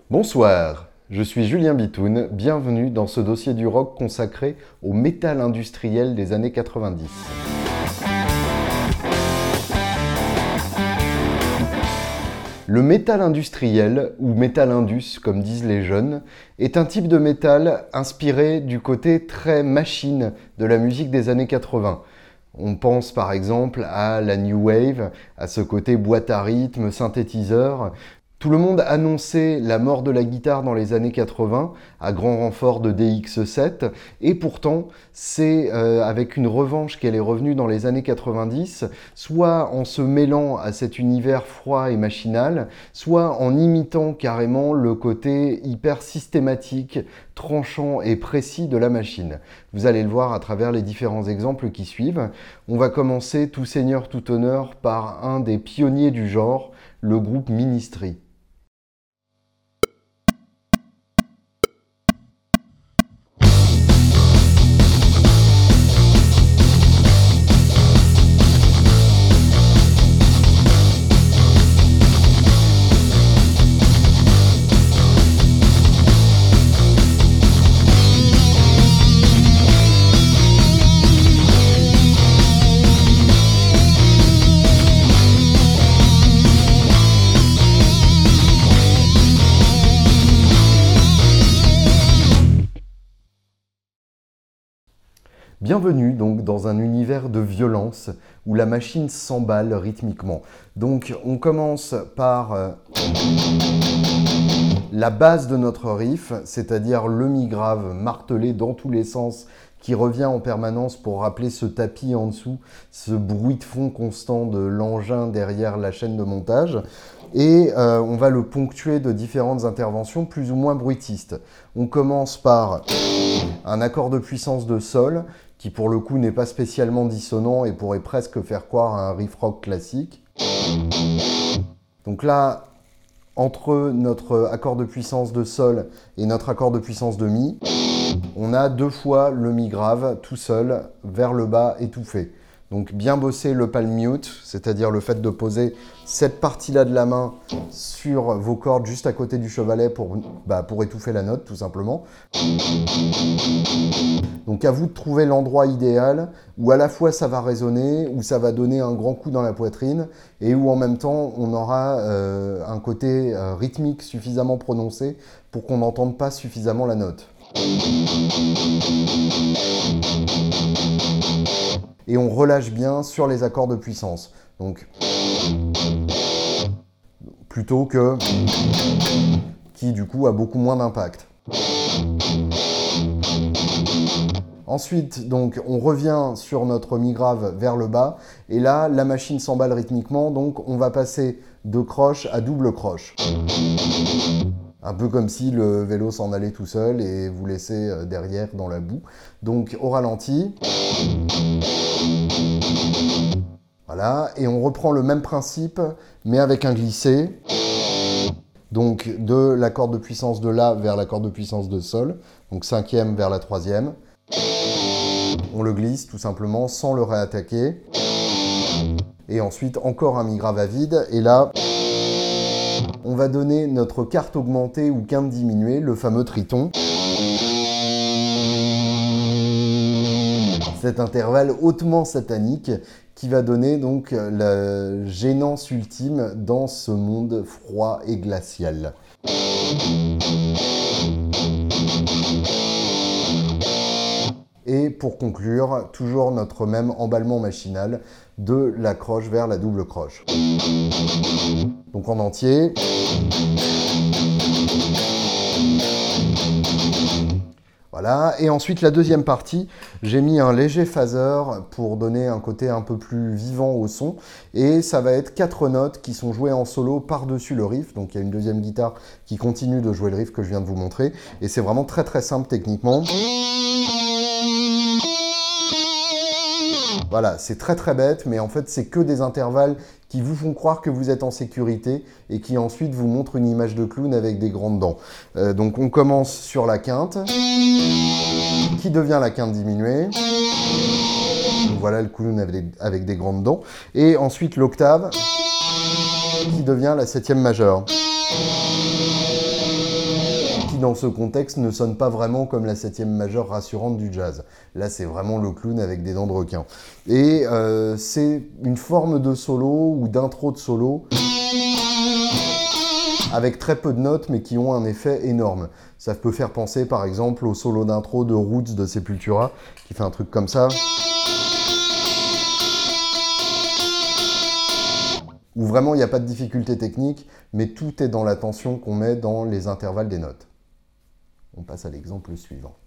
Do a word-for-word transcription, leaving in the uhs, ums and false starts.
Bonsoir, je suis Julien Bitoun, bienvenue dans ce dossier du rock consacré au métal industriel des années quatre-vingt-dix. Le métal industriel, ou métal indus comme disent les jeunes, est un type de métal inspiré du côté très machine de la musique des années quatre-vingts. On pense par exemple à la New Wave, à ce côté boîte à rythme, synthétiseur. Tout le monde annonçait la mort de la guitare dans les années quatre-vingts, à grand renfort de D X sept, et pourtant, c'est euh, avec une revanche qu'elle est revenue dans les années quatre-vingt-dix, soit en se mêlant à cet univers froid et machinal, soit en imitant carrément le côté hyper systématique, tranchant et précis de la machine. Vous allez le voir à travers les différents exemples qui suivent. On va commencer, tout seigneur, tout honneur, par un des pionniers du genre, le groupe Ministry. Bienvenue donc dans un univers de violence où la machine s'emballe rythmiquement. Donc on commence par euh, la base de notre riff, c'est-à-dire le mi grave martelé dans tous les sens qui revient en permanence pour rappeler ce tapis en dessous, ce bruit de fond constant de l'engin derrière la chaîne de montage. Et euh, on va le ponctuer de différentes interventions plus ou moins bruitistes. On commence par un accord de puissance de sol, qui pour le coup n'est pas spécialement dissonant et pourrait presque faire croire à un riff rock classique. Donc là, entre notre accord de puissance de sol et notre accord de puissance de mi, on a deux fois le mi grave tout seul, vers le bas étouffé. Donc bien bosser le palm mute, c'est-à-dire le fait de poser cette partie-là de la main sur vos cordes juste à côté du chevalet pour, bah, pour étouffer la note tout simplement. Donc à vous de trouver l'endroit idéal où à la fois ça va résonner, où ça va donner un grand coup dans la poitrine et où en même temps on aura euh, un côté euh, rythmique suffisamment prononcé pour qu'on n'entende pas suffisamment la note. Et on relâche bien sur les accords de puissance. Donc, plutôt que qui du coup a beaucoup moins d'impact. Ensuite, donc, on revient sur notre mi grave vers le bas, et là, la machine s'emballe rythmiquement, donc on va passer de croche à double croche. Un peu comme si le vélo s'en allait tout seul et vous laissait derrière dans la boue. Donc au ralenti. Voilà, et on reprend le même principe, mais avec un glissé. Donc de l'accord de puissance de La vers l'accord de puissance de Sol. Donc cinquième vers la troisième. On le glisse tout simplement sans le réattaquer. Et ensuite encore un mi grave à vide. Et là, on va donner notre quarte augmentée ou quinte diminuée, le fameux triton. Cet intervalle hautement satanique qui va donner donc la gênance ultime dans ce monde froid et glacial. Et pour conclure, toujours notre même emballement machinal de la croche vers la double croche. Donc en entier. Voilà, et ensuite la deuxième partie, j'ai mis un léger phaser pour donner un côté un peu plus vivant au son, et ça va être quatre notes qui sont jouées en solo par-dessus le riff, donc il y a une deuxième guitare qui continue de jouer le riff que je viens de vous montrer, et c'est vraiment très très simple techniquement. Voilà, c'est très très bête, mais en fait c'est que des intervalles qui vous font croire que vous êtes en sécurité et qui ensuite vous montrent une image de clown avec des grandes dents. Euh, donc on commence sur la quinte, qui devient la quinte diminuée. Donc voilà le clown avec des, avec des grandes dents. Et ensuite l'octave, qui devient la septième majeure. qui dans ce contexte ne sonne pas vraiment comme la septième majeure rassurante du jazz. Là, c'est vraiment le clown avec des dents de requin. Et euh, c'est une forme de solo ou d'intro de solo avec très peu de notes, mais qui ont un effet énorme. Ça peut faire penser, par exemple, au solo d'intro de Roots de Sepultura, qui fait un truc comme ça. Où vraiment, il n'y a pas de difficulté technique, mais tout est dans la tension qu'on met dans les intervalles des notes. On passe à l'exemple suivant.